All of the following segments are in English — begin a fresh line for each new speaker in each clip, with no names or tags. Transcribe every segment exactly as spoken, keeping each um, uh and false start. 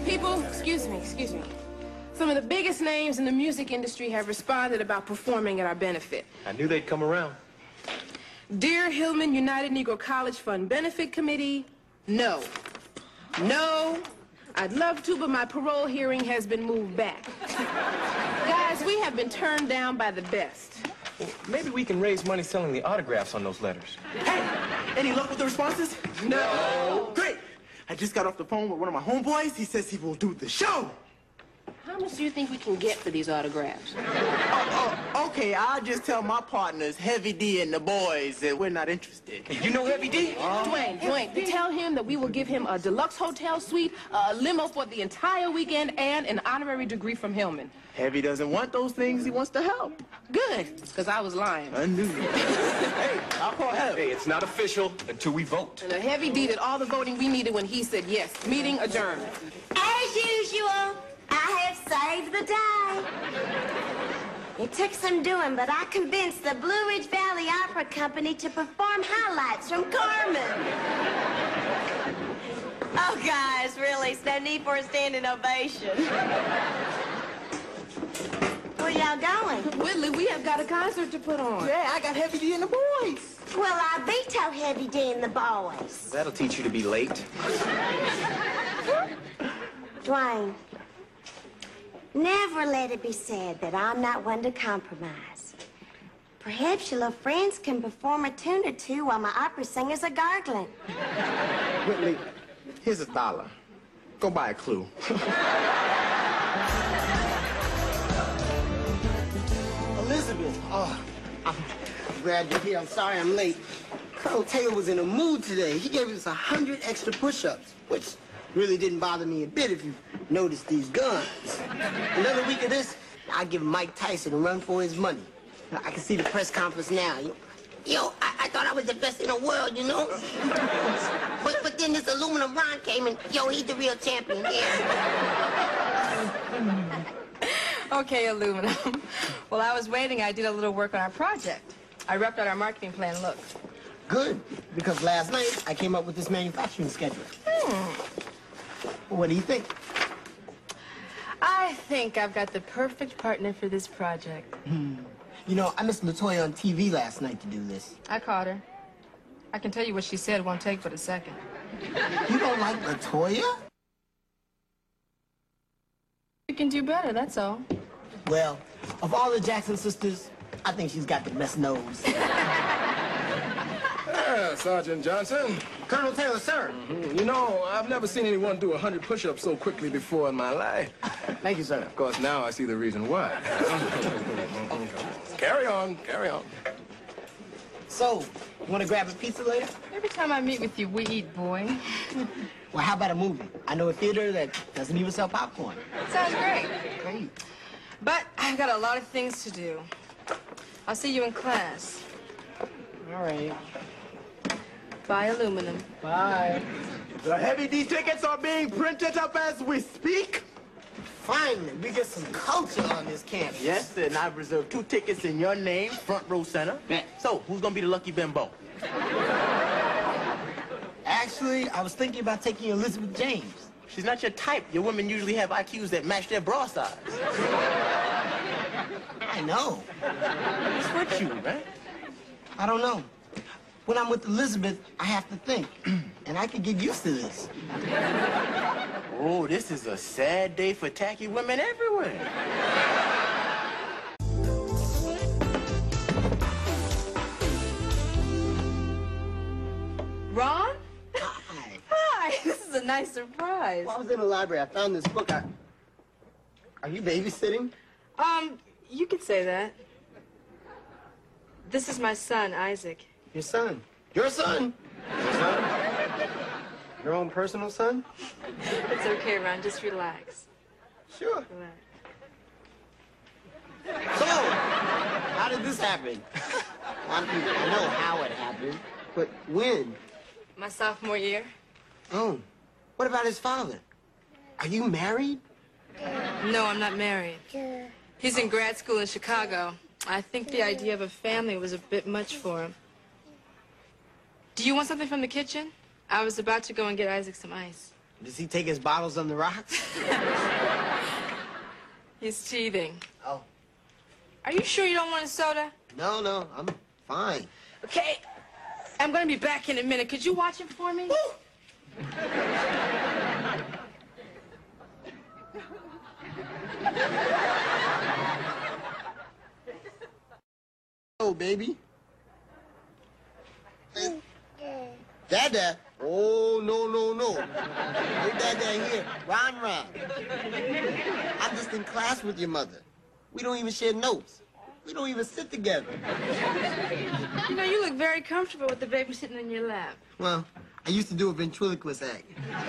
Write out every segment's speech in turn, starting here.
People, excuse me, excuse me. Some of the biggest names in the music industry have responded about performing at our benefit.
I knew they'd come around.
Dear Hillman United Negro College Fund Benefit Committee, no. No. I'd love to, but my parole hearing has been moved back. Guys, we have been turned down by the best.
Well, maybe we can raise money selling the autographs on those letters.
Hey, any luck with the responses?
No.
Great. I just got off the phone with one of my homeboys. He says he will do the show.
How much do you think we can get for these autographs?
Oh, oh, okay, I'll just tell my partners, Heavy D and the boys, that we're not interested.
You know Heavy D?
Uh, Dwayne, Dwayne, to tell him that we will give him a deluxe hotel suite, a limo for the entire weekend, and an honorary degree from Hillman.
Heavy doesn't want those things. He wants to help.
Good, because I was lying.
I knew you. Hey, I'll call Heavy.
Hey, it's not official until we vote.
And a Heavy D did all the voting we needed when he said yes. Meeting adjourned.
As usual, I have saved the day. It took some doing, but I convinced the Blue Ridge Valley Opera Company to perform highlights from Carmen. Oh, guys, really, it's no need for a standing ovation. Where y'all going?
Whitley, we have got a concert to put on.
Yeah, I got Heavy D and the boys.
Well, I veto Heavy D and the boys.
That'll teach you to be late.
Dwayne, never let it be said that I'm not one to compromise. Perhaps your little friends can perform a tune or two while my opera singers are gargling.
Whitley, here's a dollar. Go buy a clue.
Elizabeth, oh, I'm glad you're here. I'm sorry I'm late. Colonel Taylor was in a mood today. He gave us a hundred extra push-ups, which really didn't bother me a bit if you noticed these guns. Another week of this, I'll give Mike Tyson a run for his money. I can see the press conference now. Yo, I, I thought I was the best in the world, you know? but, but then this aluminum Ron came and, yo, he's the real champion, yeah.
Okay, aluminum. While I was waiting, I did a little work on our project. I repped out our marketing plan. Look.
Good, because last night I came up with this manufacturing schedule.
Hmm.
What do you think?
I think I've got the perfect partner for this project.
Hmm. You know, I missed LaToya on T V last night to do this.
I caught her. I can tell you what she said won't take but a second.
You don't like LaToya?
You can do better, that's all.
Well, of all the Jackson sisters, I think she's got the best nose.
Yeah, Sergeant Johnson.
Colonel Taylor, sir.
Mm-hmm. You know, I've never seen anyone do a hundred push-ups so quickly before in my life.
Thank you, sir.
Of course, now I see the reason why. Carry on, carry on.
So, you want to grab a pizza later?
Every time I meet with you, we eat, boy.
Well, how about a movie? I know a theater that doesn't even sell popcorn.
Sounds great.
Great.
But I've got a lot of things to do. I'll see you in class.
All right.
Bye, aluminum.
Bye.
The Heavy D tickets are being printed up as we speak.
Finally, we get some culture on this campus.
Yes, and I've reserved two tickets in your name, front row center.
Yeah.
So, who's gonna be the lucky bimbo?
Actually, I was thinking about taking Elizabeth James.
She's not your type. Your women usually have I Qs that match their bra size.
I know.
What's with you, man?
I don't know. When I'm with Elizabeth, I have to think. And I can get used to this.
Oh, this is a sad day for tacky women everywhere.
Ron?
Hi.
Hi. This is a nice surprise.
Well, I was in the library. I found this book. I... Are you babysitting?
Um, you could say that. This is my son, Isaac.
Your son. Your son? Your son? Your own personal son?
It's okay, Ron. Just relax.
Sure.
Relax.
So, how did this happen? I mean, I know how it happened, but when?
My sophomore year.
Oh, what about his father? Are you married?
No, I'm not married. He's in grad school in Chicago. I think the idea of a family was a bit much for him. Do you want something from the kitchen? I was about to go and get Isaac some ice.
Does he take his bottles on the rocks?
He's teething.
Oh.
Are you sure you don't want a soda?
No, no, I'm fine.
Okay. I'm gonna be back in a minute. Could you watch it for me?
Oh, baby. Hey. Dada. Oh, no, no, no. No Dada here. Ron, Ron. I'm just in class with your mother. We don't even share notes. We don't even sit together.
You know, you look very comfortable with the baby sitting in your lap.
Well, I used to do a ventriloquist act.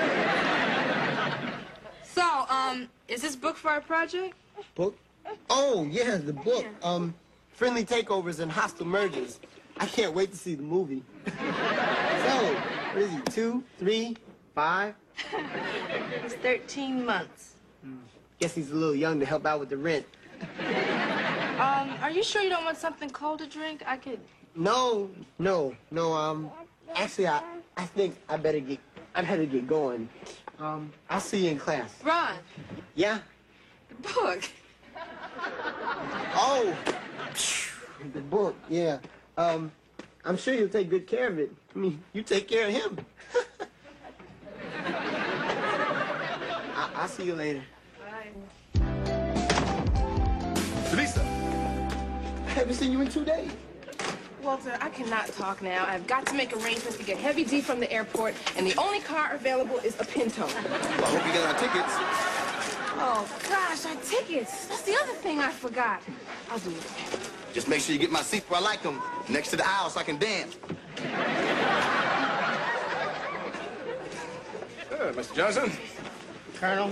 So, um, is this book for our project?
Book? Oh, yeah, the book. Um, Friendly Takeovers and Hostile Mergers. I can't wait to see the movie. So, what is he, two, three, five?
It's thirteen months.
Guess he's a little young to help out with the rent.
Um, are you sure you don't want something cold to drink? I could...
No, no, no, um, actually, I, I think I better get, I better get going. Um, I'll see you in class.
Ron,
Yeah?
the book.
Oh, the book, yeah. Um, I'm sure you'll take good care of it. I mean, you take care of him. I, I'll see you later.
Bye.
Teresa.
I haven't seen you in two days.
Walter, I cannot talk now. I've got to make arrangements to get Heavy D from the airport, and the only car available is a Pinto.
Well, I hope you get our tickets.
Oh, gosh, our tickets. That's the other thing I forgot. I'll do it.
Just make sure you get my seat where I like them, next to the aisle so I can dance.
Uh, Mister Johnson.
Colonel?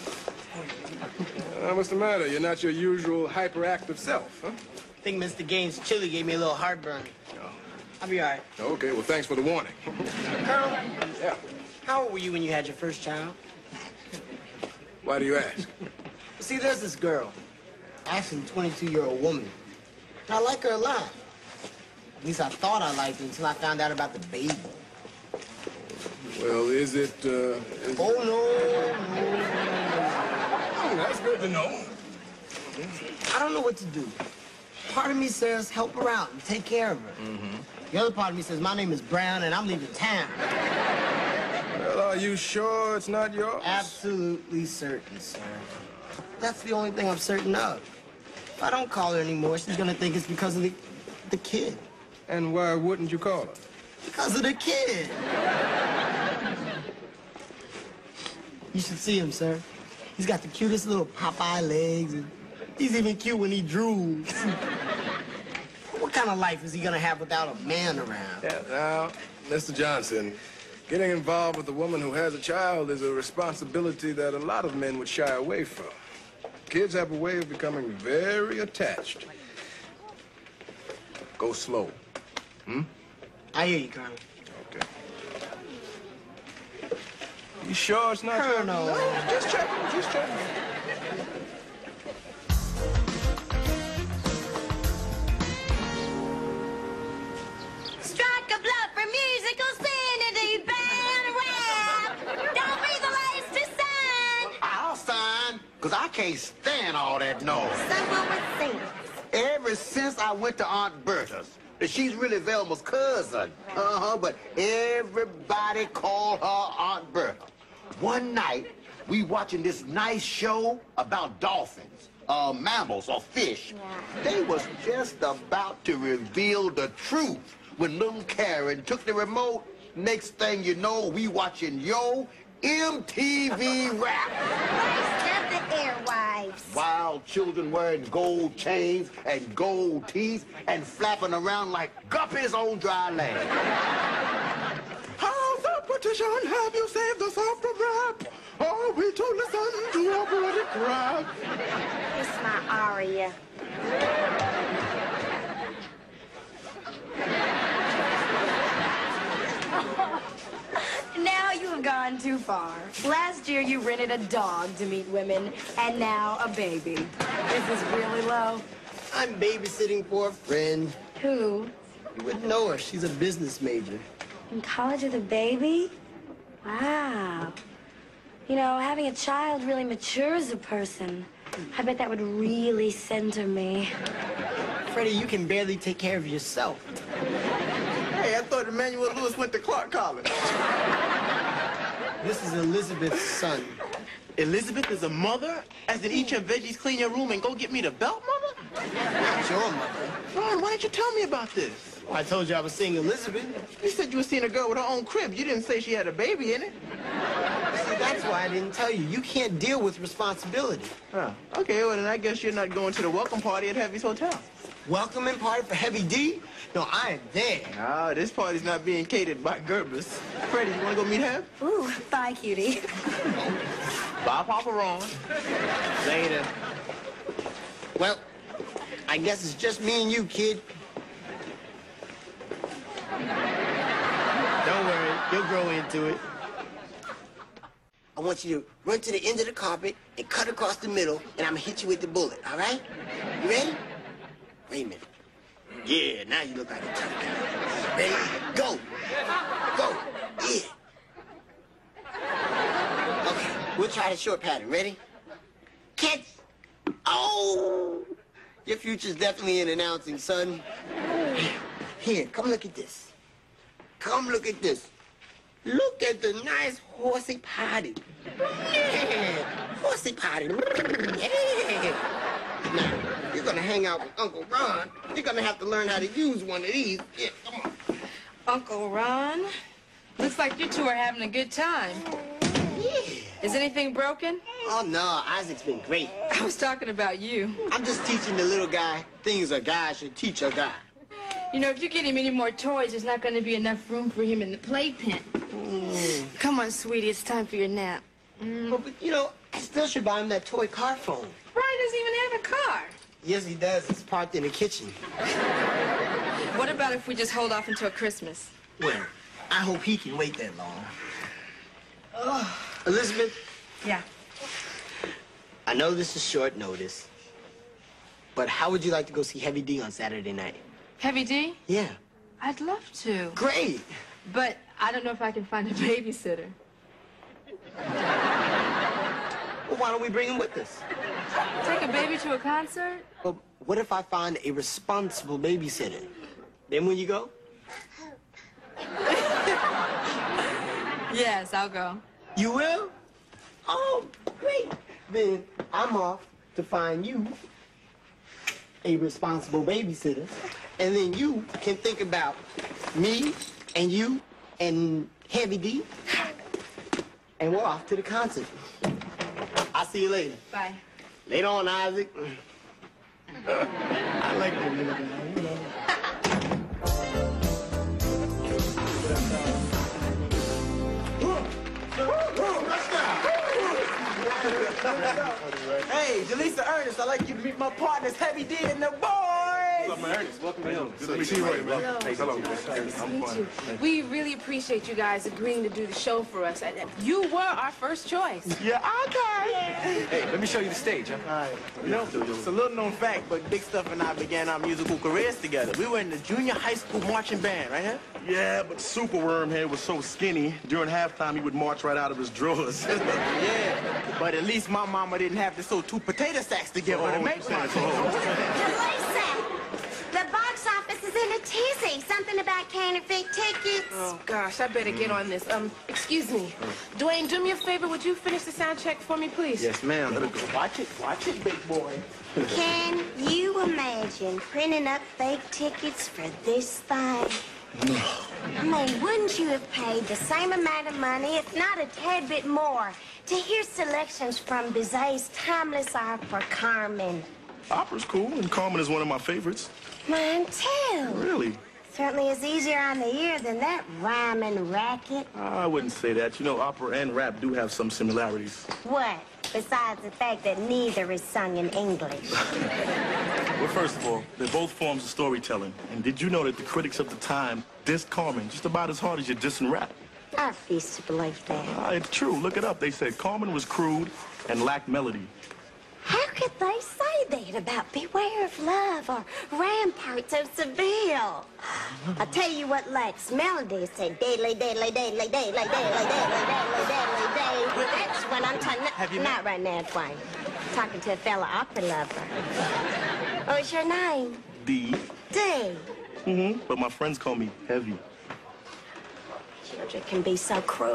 Uh, what's the matter? You're not your usual hyperactive self, huh?
I think Mister Gaines' chili gave me a little heartburn. I'll be all right.
Okay, well, thanks for the warning.
Colonel,
Yeah.
how old were you when you had your first child?
Why do you ask?
See, there's this girl, actually a twenty-two-year-old woman. And I like her a lot. At least I thought I liked her until I found out about the baby.
Well, is it, uh... Is
Oh, no, no, no,
Oh, that's good to know.
no. I don't know what to do. Part of me says help her out and take care of her. Mm-hmm. The other part of me says my name is Brown and I'm leaving town.
Well, are you sure it's not yours?
Absolutely certain, sir. That's the only thing I'm certain of. If I don't call her anymore, she's gonna think it's because of the, the kid.
And why wouldn't you call her?
Because of the kid. You should see him, sir. He's got the cutest little Popeye legs, and he's even cute when he drools. What kind of life is he gonna have without a man around?
Yeah, now, Mister Johnson, getting involved with a woman who has a child is a responsibility that a lot of men would shy away from. Kids have a way of becoming very attached. Go slow. Hmm?
I hear you, Colonel.
Okay. You sure it's not
Colonel.
your... No, just checking, just checking.
Strike a blow for musical sanity, band rap. Don't be the last to sign.
I'll sign, because I can't stand all that noise.
Someone would sing.
Ever since I went to Aunt Bertha's, she's really Velma's cousin. Uh-huh, but everybody called her Aunt Bertha. One night, we watching this nice show about dolphins, uh, mammals, or fish.
Yeah.
They was just about to reveal the truth when little Karen took the remote. Next thing you know, we watching Yo M T V Rap.
Waste of the airwaves.
Wild children wearing gold chains and gold teeth and flapping around like guppies on dry land.
How's the petition? Have you saved us off the rap? Are we to listen to a bloody crap?
It's my aria.
Now you have gone too far. Last year you rented a dog to meet women, and now a baby. This is really low.
I'm babysitting for a friend.
Who?
You wouldn't know her. She's a business major.
In college with a baby? Wow. You know, having a child really matures a person. I bet that would really center me.
Freddie, you can barely take care of yourself.
Hey, I thought Emmanuel Lewis went to Clark College.
This is Elizabeth's son.
Elizabeth is a mother? As in eat your veggies, clean your room, and go get me the belt, mother?
Not your mother.
Ron, why didn't you tell me about this?
Well, I told you I was seeing Elizabeth.
You said you were seeing a girl with her own crib. You didn't say she had a baby in it.
See, that's why I didn't tell you. You can't deal with responsibility.
Oh, okay, well, then I guess you're not going to the welcome party at Heavy's Hotel.
Welcoming party for Heavy D? No, I am there.
Ah, this party's not being catered by Gerber's. Freddie, you want to go meet Hev?
Ooh, bye, cutie.
Bye, Papa Ron.
Later. Well, I guess it's just me and you, kid. Don't worry, you'll grow into it. I want you to run to the end of the carpet and cut across the middle, and I'm gonna hit you with the bullet, all right? You ready? Wait a minute. Yeah, now you look like a tough guy. Ready? Go. Go. Yeah. Okay, we'll try the short pattern. Ready? Catch. Oh! Your future's definitely in announcing, son. Here, come look at this. Come look at this. Look at the nice horsey potty. Yeah, horsey potty. Yeah. Now, you're gonna hang out with Uncle Ron. You're gonna have to learn how to use one of these. Yeah, come on.
Uncle Ron? Looks like you two are having a good time.
Yeah.
Is anything broken?
Oh, no, Isaac's been great.
I was talking about you.
I'm just teaching the little guy things a guy should teach a guy.
You know, if you get him any more toys, there's not going to be enough room for him in the playpen.
Mm.
Come on, sweetie, it's time for your nap.
Mm. But, but, you know, I still should buy him that toy car phone.
Brian doesn't even have a car.
Yes, he does. It's parked in the kitchen.
What about if we just hold off until Christmas?
Well, I hope he can wait that long. Oh. Elizabeth?
Yeah.
I know this is short notice, but how would you like to go see Heavy D on Saturday night?
Heavy D?
Yeah.
I'd love to.
Great.
But I don't know if I can find a babysitter.
Well, why don't we bring him with us?
Take a baby to a concert?
Well, what if I find a responsible babysitter? Then will you go?
Yes, I'll go.
You will? Oh, great. Then I'm off to find you a responsible babysitter, and then you can think about me and you and Heavy D, and we're off to the concert. I'll see you later.
Bye.
Later on, Isaac. I like the little guy, you know.
Hey, Jaleesa Ernest, I'd like you to meet my partners, Heavy D and the boys.
What's up, man? Ernest, welcome to him. Good to meet you, man. Hello.
Nice to meet you. We really appreciate you guys agreeing to do the show for us. And you were our first choice.
Yeah, okay.
Hey, let me show you the stage, huh?
All right. You know, it's a little known fact, but Big Stuff and I began our musical careers together. We were in the junior high school marching band, right here?
Yeah, but Super Wormhead was so skinny, during halftime he would march right out of his drawers.
Yeah, but at least my mama didn't have to sew two potato sacks together
Oh,
to make one.
Lisa, the box office is in a tizzy. Something about counterfeit tickets.
Oh, gosh, I better get on this. Um, excuse me. Dwayne, do me a favor. Would you finish the sound check for me, please?
Yes, ma'am. Let it go. Watch it. Watch it, big boy.
Can you imagine printing up fake tickets for this thing? I mean, wouldn't you have paid the same amount of money, if not a tad bit more, to hear selections from Bizet's timeless opera, Carmen?
Opera's cool, and Carmen is one of my favorites.
Mine too.
Really?
Certainly is easier on the ear than that rhyming racket.
I wouldn't say that. You know, opera and rap do have some similarities.
What? Besides the fact that neither is sung in English.
Well, first of all, they're both forms of storytelling. And did you know that the critics of the time dissed Carmen just about as hard as you're dissing rap?
I refuse to believe that.
Uh, it's true. Look it up. They said Carmen was crude and lacked melody.
How could they say that about Beware of Love or Ramparts of Seville? I tell you what lacks melody is say daily, daily, daily, daily, daily, daily, daily, daily, daily. Well, that's when I'm talking,
Have you
not right now, Dwayne. I'm talking to a fellow opera lover. What's your name?
D.
D.
Mm-hmm. But my friends call me Heavy.
Children can be so cruel.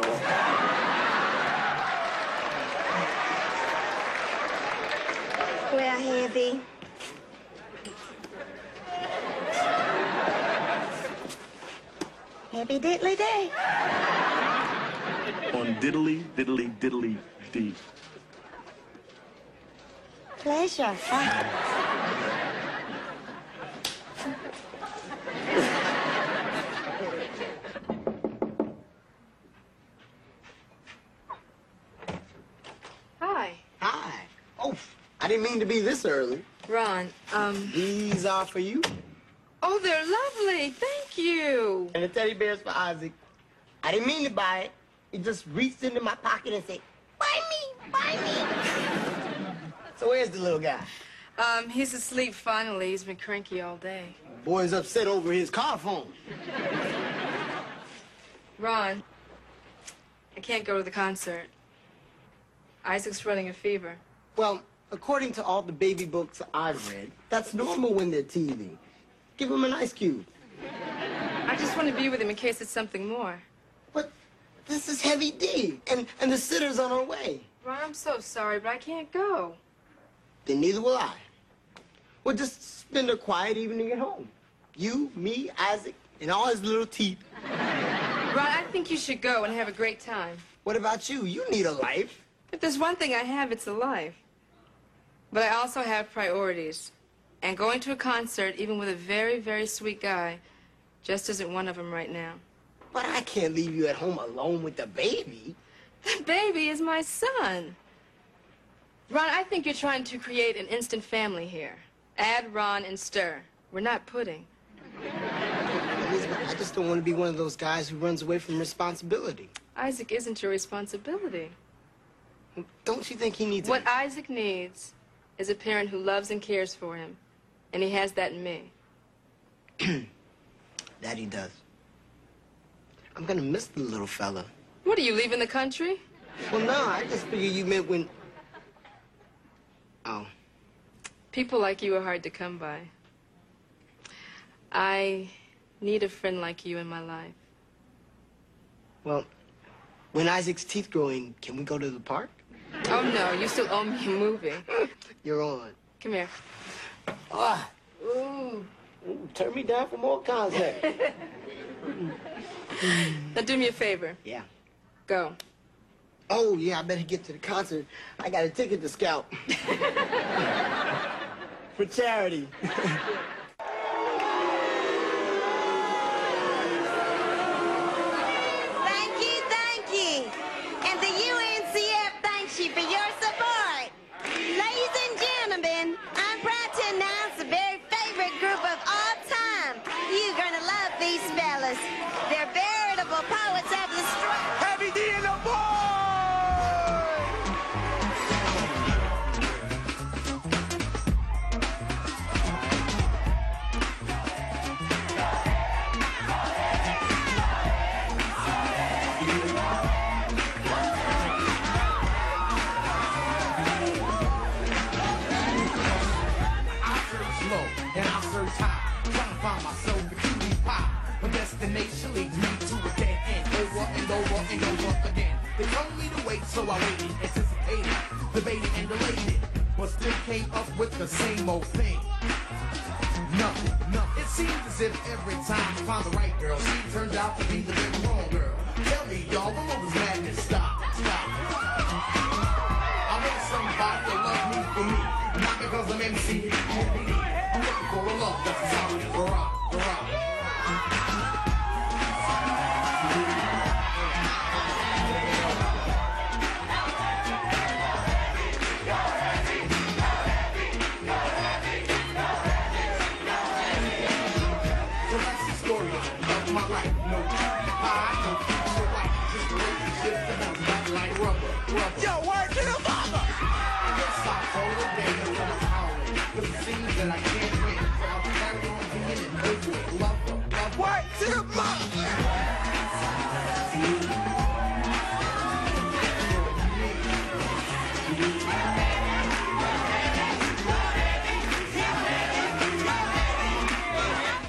Well, Heavy. Happy diddly day.
On diddly, diddly, diddly, D.
Pleasure.
Hi.
Hi. Oh, I didn't mean to be this early.
Ron, um...
These are for you.
Oh, they're lovely. Thank you.
And the teddy bear's for Isaac. I didn't mean to buy it. He just reached into my pocket and said, buy me, buy me. So where's the little guy?
Um, he's asleep finally. He's been cranky all day.
Boy's upset over his car phone.
Ron, I can't go to the concert. Isaac's running a fever.
Well, according to all the baby books I've read, that's normal when they're teething. Give him an ice cube.
I just want to be with him in case it's something more.
But this is Heavy D, and, and the sitter's on her way.
Ron, I'm so sorry, but I can't go.
Then neither will I. We'll just spend a quiet evening at home. You, me, Isaac, and all his little teeth.
Ron, I think you should go and have a great time.
What about you? You need a life.
If there's one thing I have, it's a life. But I also have priorities. And going to a concert, even with a very, very sweet guy, just isn't one of them right now.
But I can't leave you at home alone with the baby.
The baby is my son. Ron, I think you're trying to create an instant family here. Add Ron and stir. We're not pudding.
Elizabeth, I just don't want to be one of those guys who runs away from responsibility.
Isaac isn't your responsibility.
Don't you think he needs
What
a...
Isaac needs is a parent who loves and cares for him. And he has that in me.
That he does. I'm gonna miss the little fella.
What, are you leaving the country?
Well, no, I just figured you meant when... Oh.
People like you are hard to come by. I need a friend like you in my life.
Well, when Isaac's teeth grow in, can we go to the park?
Oh, no, you still owe me a movie.
You're on.
Come here.
Ah. Ooh. Ooh, turn me down for more contact.
Now do me a favor.
Yeah.
Go.
Oh, yeah, I better get to the concert. I got a ticket to Scout. For charity.
Thank you, thank you. And the U N C F thanks you for your support. Ladies and gentlemen, I'm proud to announce the very favorite group of all time. You're gonna love these fellas. They're veritable poets of the street.
Heavy D and the boy!
And I search high, trying to find myself a cutie pie. My destination leads me to a dead end, over and over and over again. They told me to wait, so I waited, anticipated, debated and delayed it, but still came up with the same old thing. Nothing, nothing. It seems as if every time I find the right girl, she turns out to be the big wrong girl. Tell me, y'all, when will this madness stop? Stop. I want somebody to love me for me, not because I'm M C. I'm looking for a love that's solid as a rock, a rock. So that's the story of my life. No pie, no future white, just a relationship. cutie.